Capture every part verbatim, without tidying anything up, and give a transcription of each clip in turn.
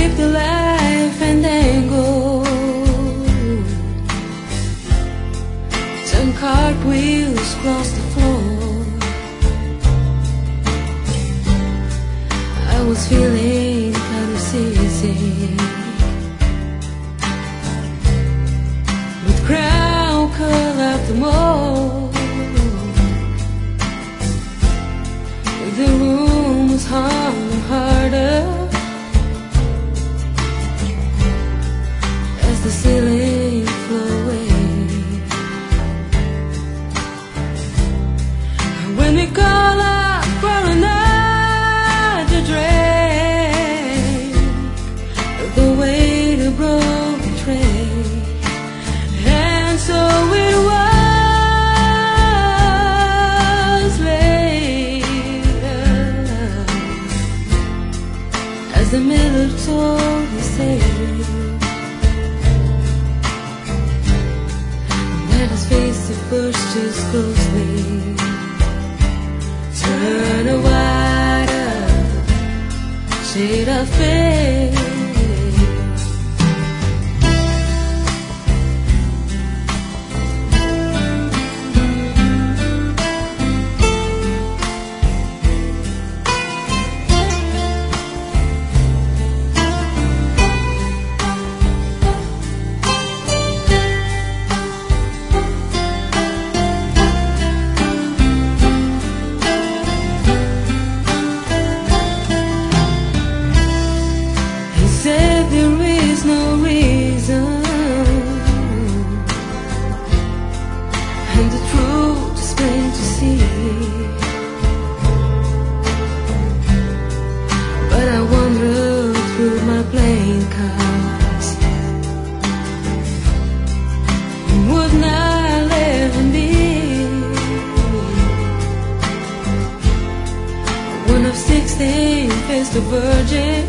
live the life and then go. Turn cartwheels across the floor. I was feeling kind of seasick, with crown curl up the mall. The room was hung harder as the ceiling flew away. When they call up for another drink, the waiter broke the tray, and so it was later, as the miller told his tale, that his face at first just closely turn a wider shade of face. Said there is no reason, and the truth is plain to see. But I wandered through my playing cards, would not let him be one of sixteen festive virgins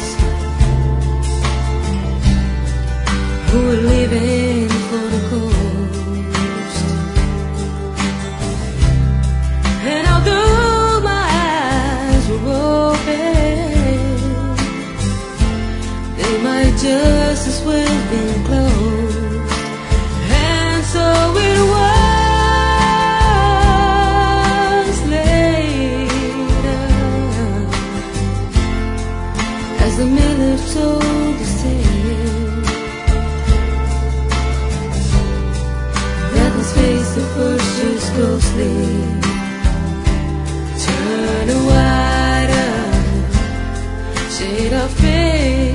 who were leaving for the coast. And although my eyes were open, they might just as well been closed. And so it was later, as the miller told the tale, face the first just closely turn a wider shade of face.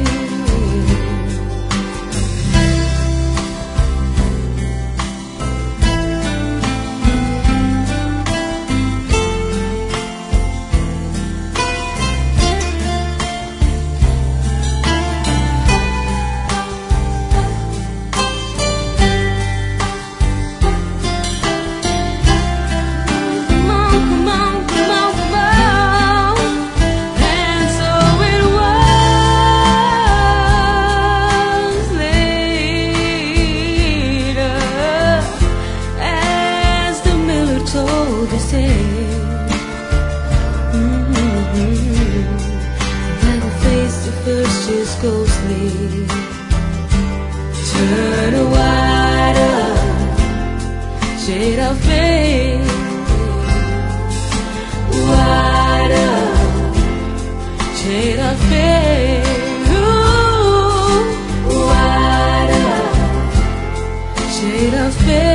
The same, mm-hmm. Then the face the first just ghostly turn a wider shade of face, wider shade of face, ooh, wider shade of face.